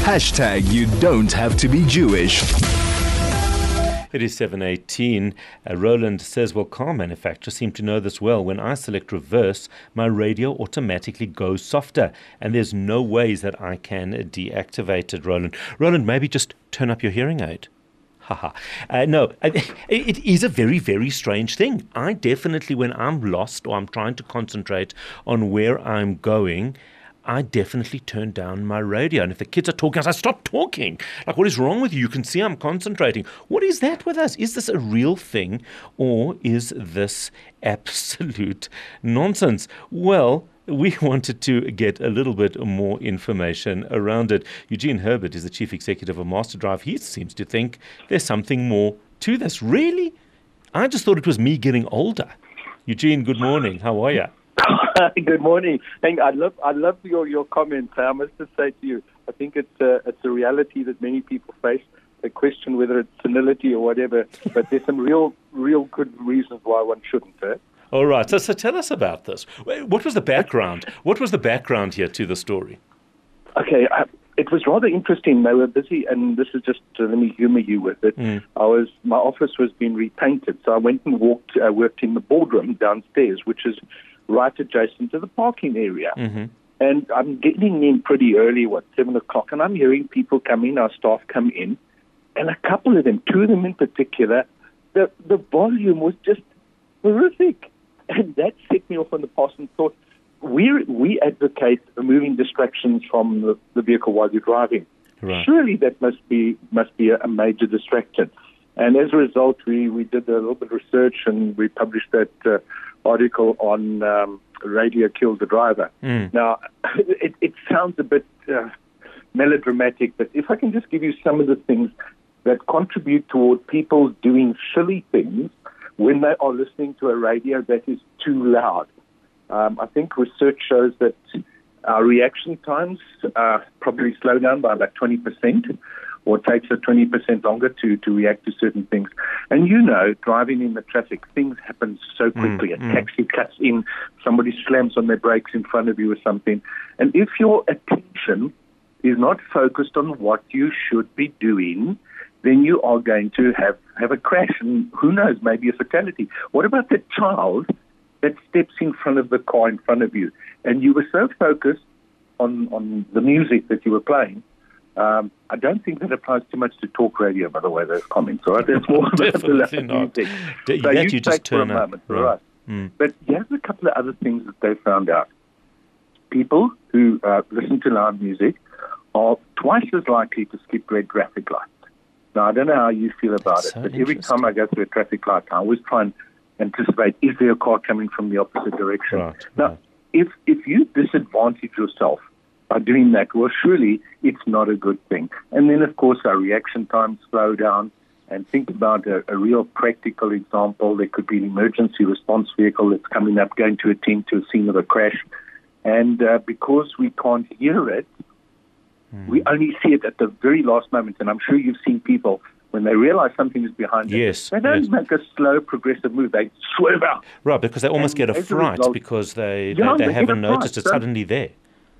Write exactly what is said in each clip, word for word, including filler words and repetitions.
Hashtag you don't have to be Jewish. It is seven eighteen. Uh, Roland says, well, car manufacturers seem to know this well. When I select reverse, my radio automatically goes softer, and there's no ways that I can deactivate it, Roland. Roland, maybe just turn up your hearing aid. Haha. uh, no, it is a very, very strange thing. I definitely, when I'm lost or I'm trying to concentrate on where I'm going, I definitely turn down my radio. And if the kids are talking, I say, stop talking. Like, what is wrong with you? You can see I'm concentrating. What is that with us? Is this a real thing, or is this absolute nonsense? Well, we wanted to get a little bit more information around it. Eugene Herbert is the chief executive of MasterDrive. He seems to think there's something more to this. Really? I just thought it was me getting older. Eugene, good morning. How are you? Good morning. Thank, I love I love your, your comments. I must just say to you, I think it's a, it's a reality that many people face. They question whether it's senility or whatever, but there's some real real good reasons why one shouldn't. Eh? All right. So, so tell us about this. What was the background? What was the background here to the story? Okay, I, it was rather interesting. They were busy, and this is just uh, let me humor you with it. Mm. I was my office was being repainted, so I went and walked uh, worked in the boardroom downstairs, which is right adjacent to the parking area. Mm-hmm. And I'm getting in pretty early, what, seven o'clock, and I'm hearing people come in, our staff come in, and a couple of them, two of them in particular, the, the volume was just horrific. And that set me off on the path and thought, we we advocate removing distractions from the, the vehicle while you're driving. Right. Surely that must be must be a, a major distraction. And as a result, we, we did a little bit of research, and we published that uh, article on um, radio killed the driver. Mm. Now, it, it sounds a bit uh, melodramatic, but if I can just give you some of the things that contribute toward people doing silly things when they are listening to a radio that is too loud. Um, I think research shows that our reaction times uh, probably slow down by about twenty percent, or it takes us twenty percent longer to, to react to certain things. And you know, driving in the traffic, things happen so quickly. Mm, a taxi mm. cuts in, somebody slams on their brakes in front of you or something. And if your attention is not focused on what you should be doing, then you are going to have, have a crash. And who knows, maybe a fatality. What about the child that steps in front of the car in front of you, and you were so focused on, on the music that you were playing? Um, I don't think that applies too much to talk radio, by the way, those comments, all right? It's more about the loud music. D- so you, you just turn for a up. moment, right. right? Mm. But here's a couple of other things that they found out. People who uh, listen to loud music are twice as likely to skip red traffic lights. Now, I don't know how you feel about That's it, so but every time I go through a traffic light, I always try and anticipate, is there a car coming from the opposite direction? Right, now, right. if if you disadvantage yourself by doing that, well, surely it's not a good thing. And then, of course, our reaction times slow down. And think about a, a real practical example. There could be an emergency response vehicle that's coming up, going to attend to a scene of a crash. And uh, because we can't hear it, mm. we only see it at the very last moment. And I'm sure you've seen people, when they realize something is behind them, yes, they don't yes. make a slow, progressive move. They swerve out. Right, because they almost and get a fright a result, because they, yeah, they, they, they haven't noticed it's so, suddenly there.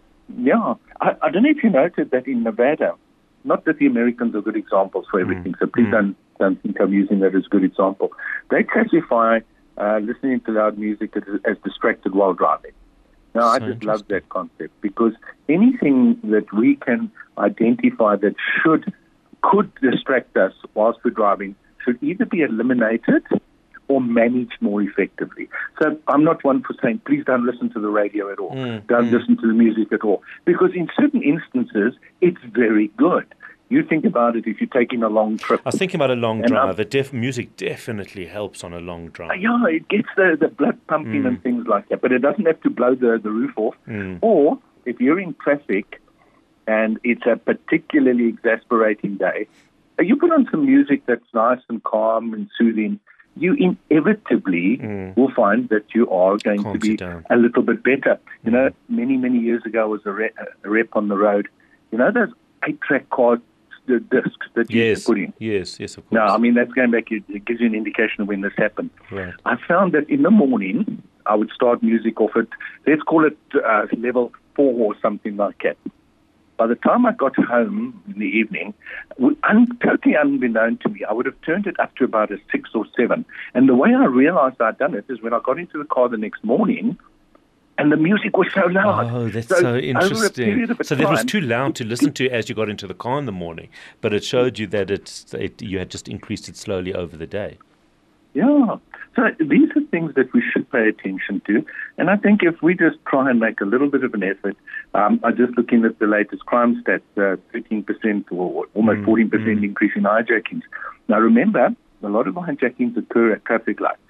Yeah. I, I don't know if you noted that in Nevada, not that the Americans are good examples for everything, mm. so please mm. don't, don't think I'm using that as a good example. They classify uh, listening to loud music as, as distracted while driving. Now, so I just love that concept, because anything that we can identify that should could distract us whilst we're driving should either be eliminated or managed more effectively. So I'm not one for saying, please don't listen to the radio at all. Mm, don't mm. listen to the music at all. Because in certain instances, it's very good. You think about it if you're taking a long trip. I was thinking about a long drive. The def- music definitely helps on a long drive. Yeah, it gets the, the blood pumping mm. and things like that. But it doesn't have to blow the, the roof off. Mm. Or if you're in traffic and it's a particularly exasperating day, you put on some music that's nice and calm and soothing, you inevitably mm. will find that you are going Calms to be a little bit better. You mm. know, many, many years ago, I was a, re- a rep on the road. You know those eight-track card the discs that you yes. put in? Yes, yes, of course. No, I mean, that's going back, it gives you an indication of when this happened. Right. I found that in the morning, I would start music off at, let's call it uh, level four or something like that. by the time I got home in the evening, un- totally unbeknown to me, I would have turned it up to about a six or seven. And the way I realized I'd done it is when I got into the car the next morning, and the music was so loud. Oh, that's so, so interesting. So time, that was too loud to listen to as you got into the car in the morning, but it showed you that it's, it, you had just increased it slowly over the day. Yeah. So these are things that we should pay attention to. And I think if we just try and make a little bit of an effort, um, I'm just looking at the latest crime stats, uh, thirteen percent or almost mm, fourteen percent mm. increase in hijackings. Now remember, a lot of hijackings occur at traffic lights.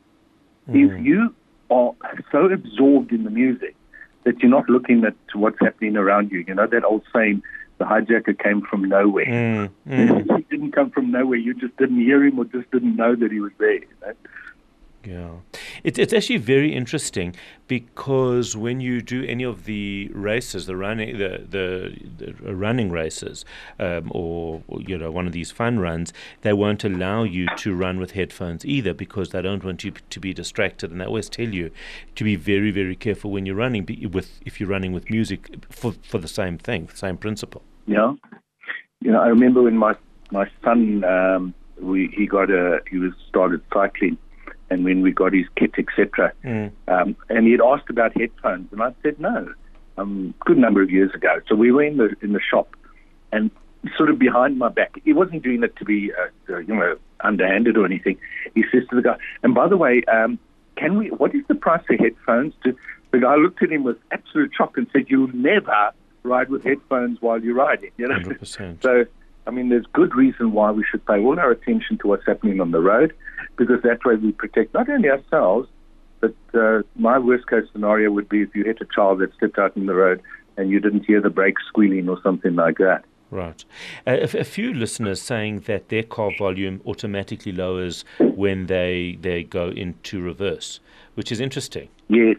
Mm. If you are so absorbed in the music that you're not looking at what's happening around you, you know that old saying, the hijacker came from nowhere. Mm, mm. He didn't come from nowhere. You just didn't hear him or just didn't know that he was there. You know? Yeah. It, it's actually very interesting because when you do any of the races, the running, the the, the running races, um, or, or you know one of these fun runs, they won't allow you to run with headphones either because they don't want you to be distracted, and they always tell you to be very very careful when you're running with if you're running with music for for the same thing, the same principle. Yeah. You know, I remember when my my son um, we he got a he was started cycling. And when we got his kit, et cetera, mm. um, and he had asked about headphones, and I said no, um, a good number of years ago. So we were in the in the shop, and sort of behind my back, he wasn't doing it to be, uh, uh, you know, underhanded or anything. He says to the guy, and by the way, um, can we? What is the price of headphones? To, the guy looked at him with absolute shock and said, "You'll never ride with headphones while you're riding." You know, one hundred percent. So. I mean, there's good reason why we should pay all our attention to what's happening on the road, because that way we protect not only ourselves, but uh, my worst case scenario would be if you hit a child that stepped out in the road and you didn't hear the brakes squealing or something like that. Right. Uh, a, a few listeners saying that their car volume automatically lowers when they, they go into reverse, which is interesting. Yes.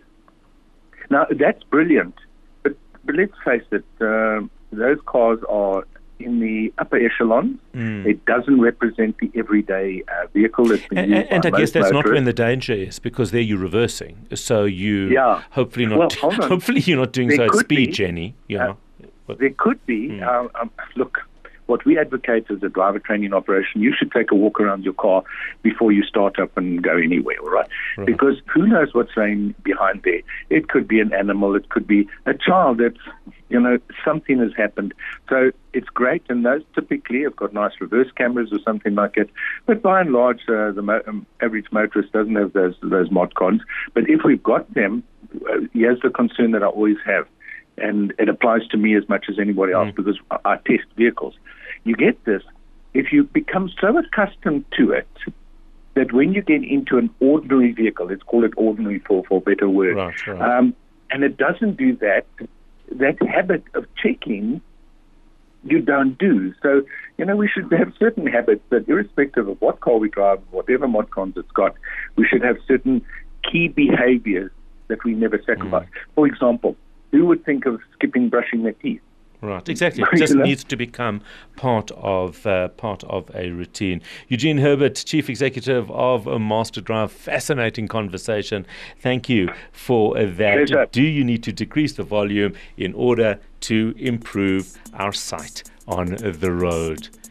Now, that's brilliant. But, but let's face it, uh, those cars are in the upper echelon. Mm. It doesn't represent the everyday uh, vehicle that's been and, used and by I guess that's motorists. not when the danger is, because there you're reversing. So you yeah. hopefully not. Well, hopefully you're not doing there so at speed, be, Jenny. You uh, know. But, there could be. Mm. Uh, um, look, what we advocate as a driver training operation, you should take a walk around your car before you start up and go anywhere, all right? right? Because who knows what's laying behind there? It could be an animal. It could be a child that's, you know, something has happened. So it's great, and those typically have got nice reverse cameras or something like it. But by and large, uh, the mo- um, average motorist doesn't have those those mod cons. But if we've got them, uh, here's the concern that I always have, and it applies to me as much as anybody else mm. because I, I test vehicles. You get this, if you become so accustomed to it that when you get into an ordinary vehicle, let's call it ordinary for, for a better word, right, right. Um, and it doesn't do that, that habit of checking, you don't do. So, you know, we should have certain habits that irrespective of what car we drive, whatever mod cons it's got, we should have certain key behaviors that we never sacrifice. Mm. For example, who would think of skipping brushing their teeth? Right, exactly. It just needs to become part of uh, part of a routine. Eugene Herbert, Chief Executive of Master Drive. Fascinating conversation. Thank you for uh, that. Pleasure. Do you need to decrease the volume in order to improve our sight on the road?